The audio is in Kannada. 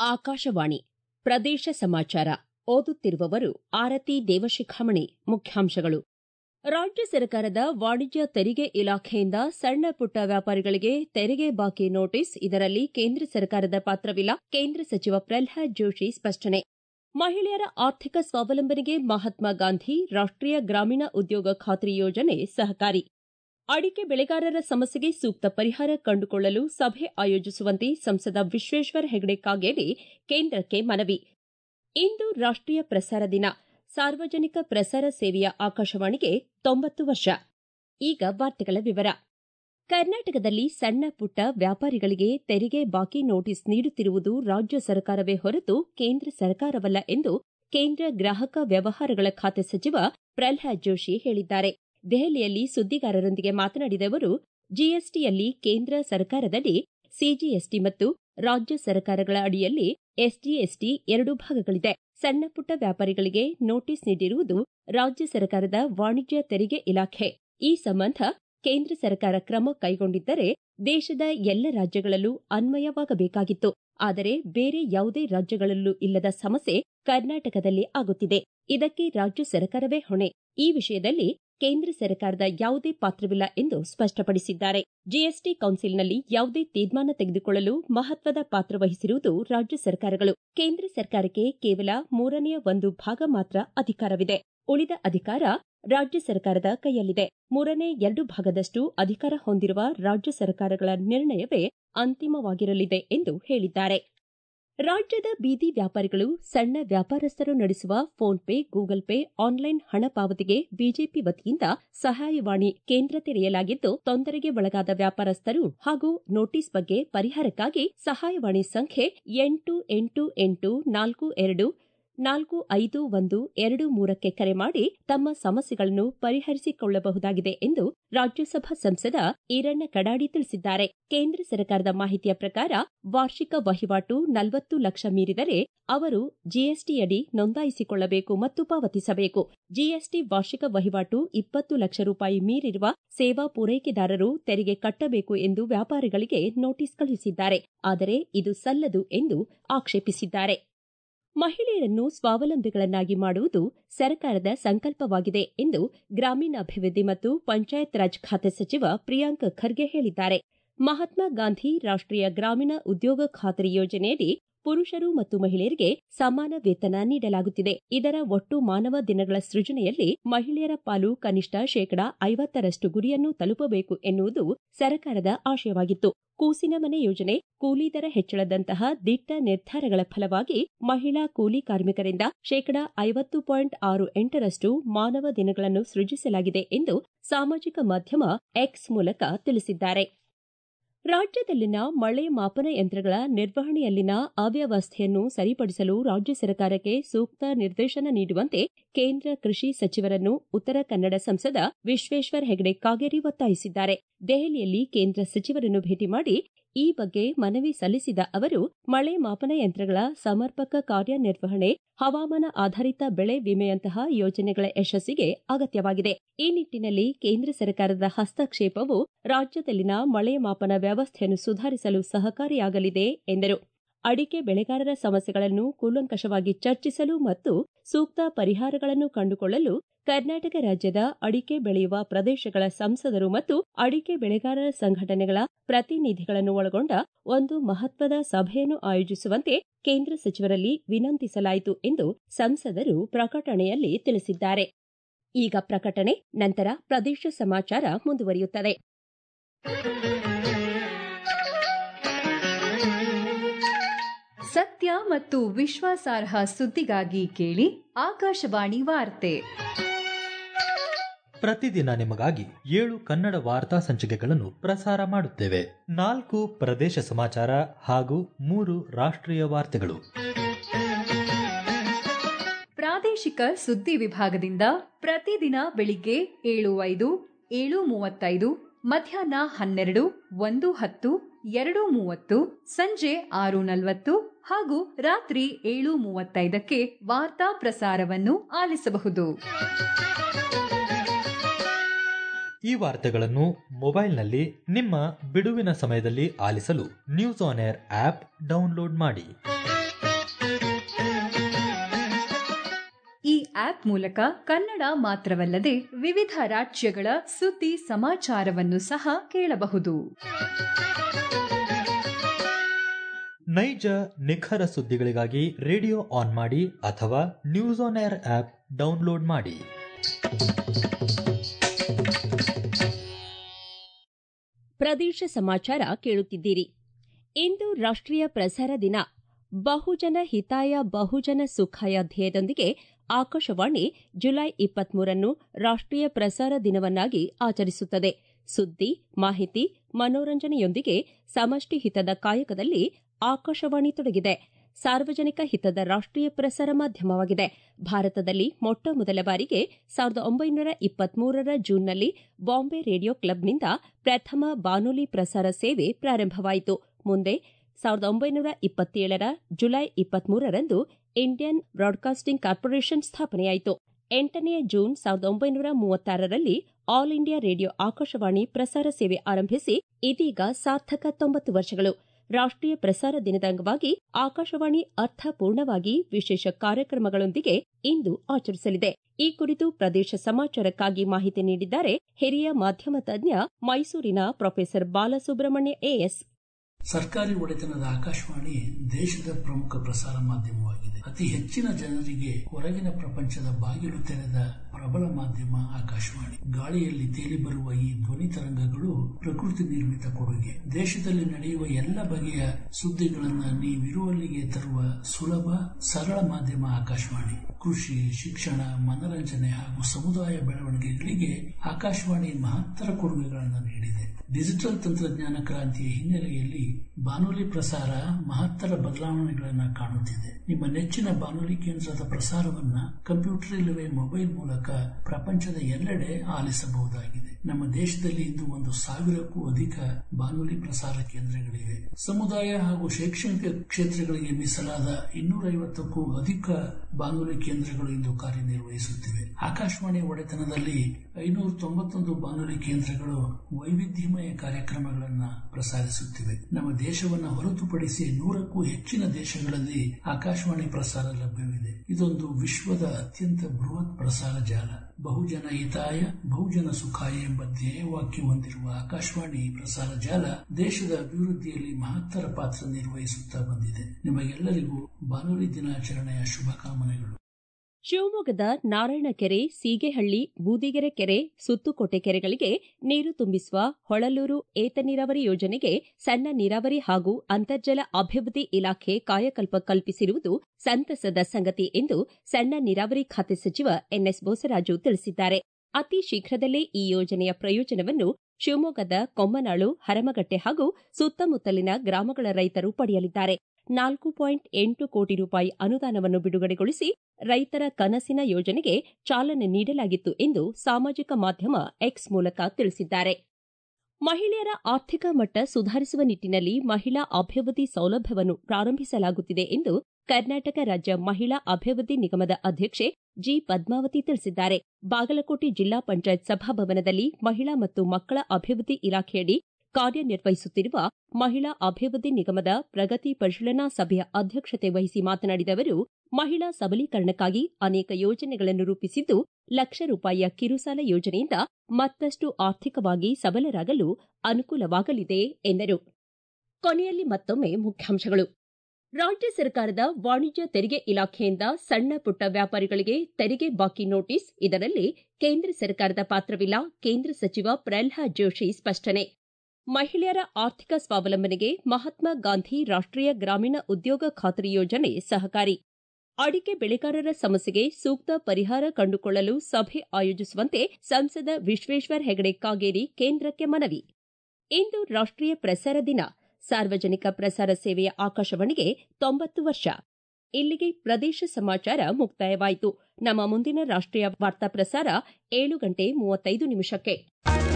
ಆಕಾಶವಾಣಿ ಪ್ರದೇಶ ಸಮಾಚಾರ ಓದುತ್ತಿರುವವರು ಆರತಿ ದೇವಶಿಖಾಮಣಿ. ಮುಖ್ಯಾಂಶಗಳು. ರಾಜ್ಯ ಸರ್ಕಾರದ ವಾಣಿಜ್ಯ ತೆರಿಗೆ ಇಲಾಖೆಯಿಂದ ಸಣ್ಣ ಪುಟ್ಟ ವ್ಯಾಪಾರಿಗಳಿಗೆ ತೆರಿಗೆ ಬಾಕಿ ನೋಟಿಸ್, ಇದರಲ್ಲಿ ಕೇಂದ್ರ ಸರ್ಕಾರದ ಪಾತ್ರವಿಲ್ಲ. ಕೇಂದ್ರ ಸಚಿವ ಪ್ರಹ್ಲಾದ್ ಜೋಶಿ ಸ್ಪಷ್ಟನೆ. ಮಹಿಳೆಯರ ಆರ್ಥಿಕ ಸ್ವಾವಲಂಬನೆಗೆ ಮಹಾತ್ಮ ಗಾಂಧಿ ರಾಷ್ಟೀಯ ಗ್ರಾಮೀಣ ಉದ್ಯೋಗ ಖಾತ್ರಿ ಯೋಜನೆ ಸಹಕಾರಿ. ಅಡಿಕೆ ಬೆಳೆಗಾರರ ಸಮಸ್ಯೆಗೆ ಸೂಕ್ತ ಪರಿಹಾರ ಕಂಡುಕೊಳ್ಳಲು ಸಭೆ ಆಯೋಜಿಸುವಂತೆ ಸಂಸದ ವಿಶ್ವೇಶ್ವರ ಹೆಗಡೆ ಕಾಗೇರಿ ಕೇಂದ್ರಕ್ಕೆ ಮನವಿ. ಇಂದು ರಾಷ್ಟೀಯ ಪ್ರಸಾರ ದಿನ. ಸಾರ್ವಜನಿಕ ಪ್ರಸಾರ ಸೇವೆಯ ಆಕಾಶವಾಣಿಗೆ 90 ವರ್ಷ. ಈಗ ವಾರ್ತೆಗಳ ವಿವರ. ಕರ್ನಾಟಕದಲ್ಲಿ ಸಣ್ಣ ಪುಟ್ಟ ವ್ಯಾಪಾರಿಗಳಿಗೆ ತೆರಿಗೆ ಬಾಕಿ ನೋಟಿಸ್ ನೀಡುತ್ತಿರುವುದು ರಾಜ್ಯ ಸರ್ಕಾರವೇ ಹೊರತು ಕೇಂದ್ರ ಸರ್ಕಾರವಲ್ಲ ಎಂದು ಕೇಂದ್ರ ಗ್ರಾಹಕ ವ್ಯವಹಾರಗಳ ಖಾತೆ ಸಚಿವ ಪ್ರಹ್ಲಾದ್ ಜೋಶಿ ಹೇಳಿದ್ದಾರೆ. ದೆಹಲಿಯಲ್ಲಿ ಸುದ್ದಿಗಾರರೊಂದಿಗೆ ಮಾತನಾಡಿದ ಅವರು, ಜಿಎಸ್ಟಿಯಲ್ಲಿ ಕೇಂದ್ರ ಸರ್ಕಾರದಡಿ ಸಿಜಿಎಸ್ಟಿ ಮತ್ತು ರಾಜ್ಯ ಸರ್ಕಾರಗಳ ಅಡಿಯಲ್ಲಿ ಎಸ್ಜಿಎಸ್ಟಿ 2 ಭಾಗಗಳಿದೆ. ಸಣ್ಣ ಪುಟ್ಟ ವ್ಯಾಪಾರಿಗಳಿಗೆ ನೋಟಿಸ್ ನೀಡಿರುವುದು ರಾಜ್ಯ ಸರ್ಕಾರದ ವಾಣಿಜ್ಯ ತೆರಿಗೆ ಇಲಾಖೆ. ಈ ಸಂಬಂಧ ಕೇಂದ್ರ ಸರ್ಕಾರ ಕ್ರಮ ಕೈಗೊಂಡಿದ್ದರೆ ದೇಶದ ಎಲ್ಲ ರಾಜ್ಯಗಳಲ್ಲೂ ಅನ್ವಯವಾಗಬೇಕಾಗಿತ್ತು. ಆದರೆ ಬೇರೆ ಯಾವುದೇ ರಾಜ್ಯಗಳಲ್ಲೂ ಇಲ್ಲದ ಸಮಸ್ಯೆ ಕರ್ನಾಟಕದಲ್ಲಿ ಆಗುತ್ತಿದೆ. ಇದಕ್ಕೆ ರಾಜ್ಯ ಸರ್ಕಾರವೇ ಹೊಣೆ. ಈ ವಿಷಯದಲ್ಲಿ ಕೇಂದ್ರ ಸರ್ಕಾರದ ಯಾವುದೇ ಪಾತ್ರವಿಲ್ಲ ಎಂದು ಸ್ಪಷ್ಟಪಡಿಸಿದ್ದಾರೆ. ಜಿಎಸ್ಟಿ ಕೌನ್ಸಿಲ್ನಲ್ಲಿ ಯಾವುದೇ ತೀರ್ಮಾನ ತೆಗೆದುಕೊಳ್ಳಲು ಮಹತ್ವದ ಪಾತ್ರ ವಹಿಸಿರುವುದು ರಾಜ್ಯ ಸರ್ಕಾರಗಳು. ಕೇಂದ್ರ ಸರ್ಕಾರಕ್ಕೆ ಕೇವಲ 1/3 ಭಾಗ ಮಾತ್ರ ಅಧಿಕಾರವಿದೆ. ಉಳಿದ ಅಧಿಕಾರ ರಾಜ್ಯ ಸರ್ಕಾರದ ಕೈಯಲ್ಲಿದೆ. 2/3 ಭಾಗದಷ್ಟು ಅಧಿಕಾರ ಹೊಂದಿರುವ ರಾಜ್ಯ ಸರ್ಕಾರಗಳ ನಿರ್ಣಯವೇ ಅಂತಿಮವಾಗಿರಲಿದೆ ಎಂದು ಹೇಳಿದ್ದಾರೆ. ರಾಜ್ಯದ ಬೀದಿ ವ್ಯಾಪಾರಿಗಳು, ಸಣ್ಣ ವ್ಯಾಪಾರಸ್ಥರು ನಡೆಸುವ ಫೋನ್ಪೇ, ಗೂಗಲ್ ಪೇ, ಆನ್ಲೈನ್ ಹಣ ಪಾವತಿಗೆ ಬಿಜೆಪಿ ವತಿಯಿಂದ ಸಹಾಯವಾಣಿ ಕೇಂದ್ರ ತೆರೆಯಲಾಗಿದ್ದು, ತೊಂದರೆಗೆ ಒಳಗಾದ ವ್ಯಾಪಾರಸ್ಥರು ಹಾಗೂ ನೋಟಿಸ್ ಬಗ್ಗೆ ಪರಿಹಾರಕ್ಕಾಗಿ ಸಹಾಯವಾಣಿ ಸಂಖ್ಯೆ 8842451223ಕ್ಕೆ ಕರೆ ಮಾಡಿ ತಮ್ಮ ಸಮಸ್ಯೆಗಳನ್ನು ಪರಿಹರಿಸಿಕೊಳ್ಳಬಹುದಾಗಿದೆ ಎಂದು ರಾಜ್ಯಸಭಾ ಸಂಸದ ಈರಣ್ಣ ಕಡಾಡಿ ತಿಳಿಸಿದ್ದಾರೆ. ಕೇಂದ್ರ ಸರ್ಕಾರದ ಮಾಹಿತಿಯ ಪ್ರಕಾರ ವಾರ್ಷಿಕ ವಹಿವಾಟು 40 ಲಕ್ಷ ಮೀರಿದರೆ ಅವರು ಜಿಎಸ್ಟಿಯಡಿ ನೋಂದಾಯಿಸಿಕೊಳ್ಳಬೇಕು ಮತ್ತು ಪಾವತಿಸಬೇಕು. ಜಿಎಸ್ಟಿ ವಾರ್ಷಿಕ ವಹಿವಾಟು 20 ಲಕ್ಷ ರೂಪಾಯಿ ಮೀರಿರುವ ಸೇವಾ ಪೂರೈಕೆದಾರರು ತೆರಿಗೆ ಕಟ್ಟಬೇಕು ಎಂದು ವ್ಯಾಪಾರಿಗಳಿಗೆ ನೋಟಿಸ್ ಕಳುಹಿಸಿದ್ದಾರೆ. ಆದರೆ ಇದು ಸಲ್ಲದು ಎಂದು ಆಕ್ಷೇಪಿಸಿದ್ದಾರೆ. ಮಹಿಳೆಯರನ್ನು ಸ್ವಾವಲಂಬಿಗಳನ್ನಾಗಿ ಮಾಡುವುದು ಸರ್ಕಾರದ ಸಂಕಲ್ಪವಾಗಿದೆ ಎಂದು ಗ್ರಾಮೀಣಾಭಿವೃದ್ಧಿ ಮತ್ತು ಪಂಚಾಯತ್ ರಾಜ್ ಖಾತೆ ಸಚಿವ ಪ್ರಿಯಾಂಕ್ ಖರ್ಗೆ ಹೇಳಿದ್ದಾರೆ. ಮಹಾತ್ಮ ಗಾಂಧಿ ರಾಷ್ಟೀಯ ಗ್ರಾಮೀಣ ಉದ್ಯೋಗ ಖಾತ್ರಿ ಯೋಜನೆಯಡಿ ಪುರುಷರು ಮತ್ತು ಮಹಿಳೆಯರಿಗೆ ಸಮಾನ ವೇತನ ನೀಡಲಾಗುತ್ತಿದೆ. ಇದರ ಒಟ್ಟು ಮಾನವ ದಿನಗಳ ಸೃಜನೆಯಲ್ಲಿ ಮಹಿಳೆಯರ ಪಾಲು ಕನಿಷ್ಠ 50% ಗುರಿಯನ್ನು ತಲುಪಬೇಕು ಎನ್ನುವುದು ಸರ್ಕಾರದ ಆಶಯವಾಗಿತ್ತು. ಕೂಸಿನ ಮನೆ ಯೋಜನೆ, ಕೂಲಿ ದರ ಹೆಚ್ಚಳದಂತಹ ದಿಟ್ಟ ನಿರ್ಧಾರಗಳ ಫಲವಾಗಿ ಮಹಿಳಾ ಕೂಲಿ ಕಾರ್ಮಿಕರಿಂದ 50.68% ಮಾನವ ದಿನಗಳನ್ನು ಸೃಜಿಸಲಾಗಿದೆ ಎಂದು ಸಾಮಾಜಿಕ ಮಾಧ್ಯಮ ಎಕ್ಸ್ ಮೂಲಕ ತಿಳಿಸಿದ್ದಾರೆ. ರಾಜ್ಯದಲ್ಲಿನ ಮಳೆ ಮಾಪನ ಯಂತ್ರಗಳ ನಿರ್ವಹಣೆಯಲ್ಲಿನ ಅವ್ಯವಸ್ಥೆಯನ್ನು ಸರಿಪಡಿಸಲು ರಾಜ್ಯ ಸರ್ಕಾರಕ್ಕೆ ಸೂಕ್ತ ನಿರ್ದೇಶನ ನೀಡುವಂತೆ ಕೇಂದ್ರ ಕೃಷಿ ಸಚಿವರನ್ನು ಉತ್ತರ ಕನ್ನಡ ಸಂಸದ ವಿಶ್ವೇಶ್ವರ ಹೆಗಡೆ ಕಾಗೇರಿ ಒತ್ತಾಯಿಸಿದ್ದಾರೆ. ದೆಹಲಿಯಲ್ಲಿ ಕೇಂದ್ರ ಸಚಿವರನ್ನು ಭೇಟಿ ಮಾಡಿ ಈ ಬಗ್ಗೆ ಮನವಿ ಸಲ್ಲಿಸಿದ ಅವರು, ಮಳೆ ಮಾಪನ ಯಂತ್ರಗಳ ಸಮರ್ಪಕ ಕಾರ್ಯನಿರ್ವಹಣೆ ಹವಾಮಾನ ಆಧಾರಿತ ಬೆಳೆ ವಿಮೆಯಂತಹ ಯೋಜನೆಗಳ ಯಶಸ್ಸಿಗೆ ಅಗತ್ಯವಾಗಿದೆ. ಈ ನಿಟ್ಟಿನಲ್ಲಿ ಕೇಂದ್ರ ಸರ್ಕಾರದ ಹಸ್ತಕ್ಷೇಪವು ರಾಜ್ಯದಲ್ಲಿನ ಮಳೆ ಮಾಪನ ವ್ಯವಸ್ಥೆಯನ್ನು ಸುಧಾರಿಸಲು ಸಹಕಾರಿಯಾಗಲಿದೆ ಎಂದರು. ಅಡಿಕೆ ಬೆಳೆಗಾರರ ಸಮಸ್ಯೆಗಳನ್ನು ಕೂಲಂಕಷವಾಗಿ ಚರ್ಚಿಸಲು ಮತ್ತು ಸೂಕ್ತ ಪರಿಹಾರಗಳನ್ನು ಕಂಡುಕೊಳ್ಳಲು ಕರ್ನಾಟಕ ರಾಜ್ಯದ ಅಡಿಕೆ ಬೆಳೆಯುವ ಪ್ರದೇಶಗಳ ಸಂಸದರು ಮತ್ತು ಅಡಿಕೆ ಬೆಳೆಗಾರರ ಸಂಘಟನೆಗಳ ಪ್ರತಿನಿಧಿಗಳನ್ನು ಒಳಗೊಂಡ ಒಂದು ಮಹತ್ವದ ಸಭೆಯನ್ನು ಆಯೋಜಿಸುವಂತೆ ಕೇಂದ್ರ ಸಚಿವರಲ್ಲಿ ವಿನಂತಿಸಲಾಯಿತು ಎಂದು ಸಂಸದರು ಪ್ರಕಟಣೆಯಲ್ಲಿ ತಿಳಿಸಿದ್ದಾರೆ. ಈಗ ಪ್ರಕಟಣೆ, ನಂತರ ಪ್ರದೇಶ ಸಮಾಚಾರ ಮುಂದುವರಿಯುತ್ತದೆ. ಸತ್ಯ ಮತ್ತು ವಿಶ್ವಾಸಾರ್ಹ ಸುದ್ದಿಗಾಗಿ ಕೇಳಿ ಆಕಾಶವಾಣಿ ವಾರ್ತೆ. ಪ್ರತಿದಿನ ನಿಮಗಾಗಿ 7 ಕನ್ನಡ ವಾರ್ತಾ ಸಂಚಿಕೆಗಳನ್ನು ಪ್ರಸಾರ ಮಾಡುತ್ತೇವೆ. 4 ಪ್ರದೇಶ ಸಮಾಚಾರ ಹಾಗೂ 3 ರಾಷ್ಟ್ರೀಯ ವಾರ್ತೆಗಳು. ಪ್ರಾದೇಶಿಕ ಸುದ್ದಿ ವಿಭಾಗದಿಂದ ಪ್ರತಿದಿನ ಬೆಳಿಗ್ಗೆ 7:05, 7:35, ಮಧ್ಯಾಹ್ನ 12, 1:10, 2:30, ಸಂಜೆ 6:40 ಹಾಗೂ ರಾತ್ರಿ 7:35ಕ್ಕೆ ವಾರ್ತಾ ಪ್ರಸಾರವನ್ನು ಆಲಿಸಬಹುದು. ಈ ವಾರ್ತೆಗಳನ್ನು ಮೊಬೈಲ್ನಲ್ಲಿ ನಿಮ್ಮ ಬಿಡುವಿನ ಸಮಯದಲ್ಲಿ ಆಲಿಸಲು news on air app download ಮಾಡಿ. ಆಪ್ ಮೂಲಕ ಕನ್ನಡ ಮಾತ್ರವಲ್ಲದೆ ವಿವಿಧ ರಾಜ್ಯಗಳ ಸುದ್ದಿ ಸಮಾಚಾರವನ್ನು ಸಹ ಕೇಳಬಹುದು. ನೈಜ ನಿಖರ ಸುದ್ದಿಗಳಿಗಾಗಿ ರೇಡಿಯೋ ಆನ್ ಮಾಡಿ ಅಥವಾ news on air app download ಮಾಡಿ. ಪ್ರದೇಶ ಸಮಾಚಾರ ಕೇಳುತ್ತಿದ್ದೀರಿ. ಇಂದು ರಾಷ್ಟ್ರೀಯ ಪ್ರಸಾರ ದಿನ. ಬಹುಜನ ಹಿತಾಯ ಬಹುಜನ ಸುಖಾಯ ಧ್ಯೇಯದೊಂದಿಗೆ ಆಕಾಶವಾಣಿ ಜುಲೈ 23 ರಾಷ್ಟ್ರೀಯ ಪ್ರಸಾರ ದಿನವನ್ನಾಗಿ ಆಚರಿಸುತ್ತದೆ. ಸುದ್ದಿ, ಮಾಹಿತಿ, ಮನೋರಂಜನೆಯೊಂದಿಗೆ ಸಮಷ್ಟಿ ಹಿತದ ಕಾಯಕದಲ್ಲಿ ಆಕಾಶವಾಣಿ ತೊಡಗಿದೆ. ಸಾರ್ವಜನಿಕ ಹಿತದ ರಾಷ್ಟ್ರೀಯ ಪ್ರಸಾರ ಮಾಧ್ಯಮವಾಗಿದೆ. ಭಾರತದಲ್ಲಿ ಮೊಟ್ಟಮೊದಲ ಬಾರಿಗೆ 1923 ಜೂನ್ನಲ್ಲಿ ಬಾಂಬೆ ರೇಡಿಯೋ ಕ್ಲಬ್ನಿಂದ ಪ್ರಥಮ ಬಾನುಲಿ ಪ್ರಸಾರ ಸೇವೆ ಪ್ರಾರಂಭವಾಯಿತು. ಮುಂದೆ 1927 ಜುಲೈ 23ರಂದು ಇಂಡಿಯನ್ ಬ್ರಾಡ್ಕಾಸ್ಟಿಂಗ್ ಕಾರ್ಪೊರೇಷನ್ ಸ್ಥಾಪನೆಯಾಯಿತು. 8ನೇ ಜೂನ್ 1936ರಲ್ಲಿ ಆಲ್ ಇಂಡಿಯಾ ರೇಡಿಯೋ ಆಕಾಶವಾಣಿ ಪ್ರಸಾರ ಸೇವೆ ಆರಂಭಿಸಿ ಇದೀಗ ಸಾರ್ಥಕ 90 ವರ್ಷಗಳು. ರಾಷ್ಟ್ರೀಯ ಪ್ರಸಾರ ದಿನದ ಅಂಗವಾಗಿ ಆಕಾಶವಾಣಿ ಅರ್ಥಪೂರ್ಣವಾಗಿ ವಿಶೇಷ ಕಾರ್ಯಕ್ರಮಗಳೊಂದಿಗೆ ಇಂದು ಆಚರಿಸಲಿದೆ. ಈ ಕುರಿತು ಪ್ರದೇಶ ಸಮಾಚಾರಕ್ಕಾಗಿ ಮಾಹಿತಿ ನೀಡಿದ್ದಾರೆ ಹಿರಿಯ ಮಾಧ್ಯಮ ತಜ್ಞ ಮೈಸೂರಿನ ಪ್ರೊಫೆಸರ್ ಬಾಲಸುಬ್ರಹ್ಮಣ್ಯ ಎಎಸ್. ಸರ್ಕಾರಿ ಒಡೆತನದ ಆಕಾಶವಾಣಿ ದೇಶದ ಪ್ರಮುಖ ಪ್ರಸಾರ ಮಾಧ್ಯಮವಾಗಿದೆ. ಅತಿ ಹೆಚ್ಚಿನ ಜನರಿಗೆ ಹೊರಗಿನ ಪ್ರಪಂಚದ ಬಾಗಿಲು ತೆರೆದ ಪ್ರಬಲ ಮಾಧ್ಯಮ ಆಕಾಶವಾಣಿ. ಗಾಳಿಯಲ್ಲಿ ತೇಲಿ ಬರುವ ಈ ಧ್ವನಿ ತರಂಗಗಳು ಪ್ರಕೃತಿ ನಿರ್ಮಿತ ಕೊಡುಗೆ. ದೇಶದಲ್ಲಿ ನಡೆಯುವ ಎಲ್ಲ ಬಗೆಯ ಸುದ್ದಿಗಳನ್ನು ನೀವಿರುವಲ್ಲಿಗೆ ತರುವ ಸುಲಭ ಸರಳ ಮಾಧ್ಯಮ ಆಕಾಶವಾಣಿ. ಕೃಷಿ, ಶಿಕ್ಷಣ, ಮನರಂಜನೆ ಹಾಗೂ ಸಮುದಾಯ ಬೆಳವಣಿಗೆಗಳಿಗೆ ಆಕಾಶವಾಣಿ ಮಹತ್ತರ ಕೊಡುಗೆಗಳನ್ನು ನೀಡಿದೆ. ಡಿಜಿಟಲ್ ತಂತ್ರಜ್ಞಾನ ಕ್ರಾಂತಿಯ ಹಿನ್ನೆಲೆಯಲ್ಲಿ ಬಾನುಲಿ ಪ್ರಸಾರ ಮಹತ್ತರ ಬದಲಾವಣೆಗಳನ್ನು ಕಾಣುತ್ತಿದೆ. ನಿಮ್ಮ ನೆಚ್ಚಿನ ಬಾನುಲಿ ಕೇಂದ್ರದ ಪ್ರಸಾರವನ್ನ ಕಂಪ್ಯೂಟರ್ ಇಲ್ಲವೇ ಮೊಬೈಲ್ ಮೂಲಕ ಪ್ರಪಂಚದ ಎಲ್ಲೆಡೆ ಆಲಿಸಬಹುದಾಗಿದೆ. ನಮ್ಮ ದೇಶದಲ್ಲಿ ಇಂದು 1,000ಕ್ಕೂ ಅಧಿಕ ಬಾನುಲಿ ಪ್ರಸಾರ ಕೇಂದ್ರಗಳಿವೆ. ಸಮುದಾಯ ಹಾಗೂ ಶೈಕ್ಷಣಿಕ ಕ್ಷೇತ್ರಗಳಿಗೆ ಮೀಸಲಾದ 250ಕ್ಕೂ ಅಧಿಕ ಬಾನುಲಿ ಕೇಂದ್ರಗಳು ಇಂದು ಕಾರ್ಯನಿರ್ವಹಿಸುತ್ತಿವೆ. ಆಕಾಶವಾಣಿ ಒಡೆತನದಲ್ಲಿ 591 ಬಾನುಲಿ ಕೇಂದ್ರಗಳು ವೈವಿಧ್ಯಮಯ ಕಾರ್ಯಕ್ರಮಗಳನ್ನು ಪ್ರಸಾರಿಸುತ್ತಿವೆ. ನಮ್ಮ ದೇಶವನ್ನು ಹೊರತುಪಡಿಸಿ 100ಕ್ಕೂ ಹೆಚ್ಚಿನ ದೇಶಗಳಲ್ಲಿ ಆಕಾಶವಾಣಿ ಪ್ರಸಾರ ಲಭ್ಯವಿದೆ. ಇದೊಂದು ವಿಶ್ವದ ಅತ್ಯಂತ ಬೃಹತ್ ಪ್ರಸಾರ ಜಾಲ. ಬಹುಜನ ಹಿತಾಯ ಬಹುಜನ ಸುಖಾಯ ಎಂಬ ಧ್ಯೇಯವಾಕ್ಯ ಹೊಂದಿರುವ ಆಕಾಶವಾಣಿ ಪ್ರಸಾರ ಜಾಲ ದೇಶದ ಅಭಿವೃದ್ಧಿಯಲ್ಲಿ ಮಹತ್ತರ ಪಾತ್ರ ನಿರ್ವಹಿಸುತ್ತಾ ಬಂದಿದೆ. ನಿಮಗೆಲ್ಲರಿಗೂ ಬಾನುಲಿ ದಿನಾಚರಣೆಯ ಶುಭಕಾಮನೆಗಳು. ಶಿವಮೊಗ್ಗದ ನಾರಾಯಣಕೆರೆ, ಸೀಗೆಹಳ್ಳಿ, ಬೂದಿಗೆರೆ ಕೆರೆ, ಸುತ್ತುಕೋಟೆ ಕೆರೆಗಳಿಗೆ ನೀರು ತುಂಬಿಸುವ ಹೊಳಲೂರು ಏತ ನೀರಾವರಿ ಯೋಜನೆಗೆ ಸಣ್ಣ ನೀರಾವರಿ ಹಾಗೂ ಅಂತರ್ಜಲ ಅಭಿವೃದ್ಧಿ ಇಲಾಖೆ ಕಾಯಕಲ್ಪ ಕಲ್ಪಿಸಿರುವುದು ಸಂತಸದ ಸಂಗತಿ ಎಂದು ಸಣ್ಣ ನೀರಾವರಿ ಖಾತೆ ಸಚಿವ ಎನ್ಎಸ್ ಬೋಸರಾಜು ತಿಳಿಸಿದ್ದಾರೆ. ಅತಿ ಶೀಘ್ರದಲ್ಲೇ ಈ ಯೋಜನೆಯ ಪ್ರಯೋಜನವನ್ನು ಶಿವಮೊಗ್ಗದ ಕೊಮ್ಮನಾಳು, ಹರಮಗಟ್ಟೆ ಹಾಗೂ ಸುತ್ತಮುತ್ತಲಿನ ಗ್ರಾಮಗಳ ರೈತರು ಪಡೆಯಲಿದ್ದಾರೆ. 4.8 ಕೋಟಿ ರೂಪಾಯಿ ಅನುದಾನವನ್ನು ಬಿಡುಗಡೆಗೊಳಿಸಿ ರೈತರ ಕನಸಿನ ಯೋಜನೆಗೆ ಚಾಲನೆ ನೀಡಲಾಗಿತ್ತು ಎಂದು ಸಾಮಾಜಿಕ ಮಾಧ್ಯಮ ಎಕ್ಸ್ ಮೂಲಕ ತಿಳಿಸಿದ್ದಾರೆ. ಮಹಿಳೆಯರ ಆರ್ಥಿಕ ಮಟ್ಟ ಸುಧಾರಿಸುವ ನಿಟ್ಟಿನಲ್ಲಿ ಮಹಿಳಾ ಅಭಿವೃದ್ಧಿ ಸೌಲಭ್ಯವನ್ನು ಪ್ರಾರಂಭಿಸಲಾಗುತ್ತಿದೆ ಎಂದು ಕರ್ನಾಟಕ ರಾಜ್ಯ ಮಹಿಳಾ ಅಭಿವೃದ್ಧಿ ನಿಗಮದ ಅಧ್ಯಕ್ಷೆ ಜಿ ಪದ್ಮಾವತಿ ತಿಳಿಸಿದ್ದಾರೆ. ಬಾಗಲಕೋಟೆ ಜಿಲ್ಲಾ ಪಂಚಾಯತ್ ಸಭಾಭವನದಲ್ಲಿ ಮಹಿಳಾ ಮತ್ತು ಮಕ್ಕಳ ಅಭಿವೃದ್ಧಿ ಇಲಾಖೆಯಡಿ ಕಾರ್ಯನಿರ್ವಹಿಸುತ್ತಿರುವ ಮಹಿಳಾ ಅಭಿವೃದ್ಧಿ ನಿಗಮದ ಪ್ರಗತಿ ಪರಿಶೀಲನಾ ಸಭೆಯ ಅಧ್ಯಕ್ಷತೆ ವಹಿಸಿ ಮಾತನಾಡಿದ ಅವರು, ಮಹಿಳಾ ಸಬಲೀಕರಣಕ್ಕಾಗಿ ಅನೇಕ ಯೋಜನೆಗಳನ್ನು ರೂಪಿಸಿದ್ದು, ಲಕ್ಷ ರೂಪಾಯಿಯ ಕಿರುಸಾಲ ಯೋಜನೆಯಿಂದ ಮತ್ತಷ್ಟು ಆರ್ಥಿಕವಾಗಿ ಸಬಲರಾಗಲು ಅನುಕೂಲವಾಗಲಿದೆ ಎಂದರು. ಕೊನೆಯಲ್ಲಿ ಮತ್ತೊಮ್ಮೆ ಮುಖ್ಯಾಂಶಗಳು. ರಾಜ್ಯ ಸರ್ಕಾರದ ವಾಣಿಜ್ಯ ತೆರಿಗೆ ಇಲಾಖೆಯಿಂದ ಸಣ್ಣ ಪುಟ್ಟ ವ್ಯಾಪಾರಿಗಳಿಗೆ ತೆರಿಗೆ ಬಾಕಿ ನೋಟಿಸ್. ಇದರಲ್ಲಿ ಕೇಂದ್ರ ಸರ್ಕಾರದ ಪಾತ್ರವಿಲ್ಲ. ಕೇಂದ್ರ ಸಚಿವ ಪ್ರಹ್ಲಾದ್ ಜೋಶಿ ಸ್ಪಷ್ಟನೆ. ಮಹಿಳೆಯರ ಆರ್ಥಿಕ ಸ್ವಾವಲಂಬನೆಗೆ ಮಹಾತ್ಮ ಗಾಂಧಿ ರಾಷ್ಟ್ರೀಯ ಗ್ರಾಮೀಣ ಉದ್ಯೋಗ ಖಾತರಿ ಯೋಜನೆ ಸಹಕಾರಿ. ಅಡಿಕೆ ಬೆಳೆಗಾರರ ಸಮಸ್ಯೆಗೆ ಸೂಕ್ತ ಪರಿಹಾರ ಕಂಡುಕೊಳ್ಳಲು ಸಭೆ ಆಯೋಜಿಸುವಂತೆ ಸಂಸದ ವಿಶ್ವೇಶ್ವರ ಹೆಗಡೆ ಕಾಗೇರಿ ಕೇಂದ್ರಕ್ಕೆ ಮನವಿ. ಇಂದು ರಾಷ್ಟ್ರೀಯ ಪ್ರಸಾರ ದಿನ. ಸಾರ್ವಜನಿಕ ಪ್ರಸಾರ ಸೇವೆಯ ಆಕಾಶವಾಣಿಗೆ 90 ವರ್ಷ. ಇಲ್ಲಿಗೆ ಪ್ರದೇಶ ಸಮಾಚಾರ ಮುಕ್ತಾಯವಾಯಿತು. ನಮ್ಮ ಮುಂದಿನ ರಾಷ್ಟ್ರೀಯ ವಾರ್ತಾ ಪ್ರಸಾರ 7:35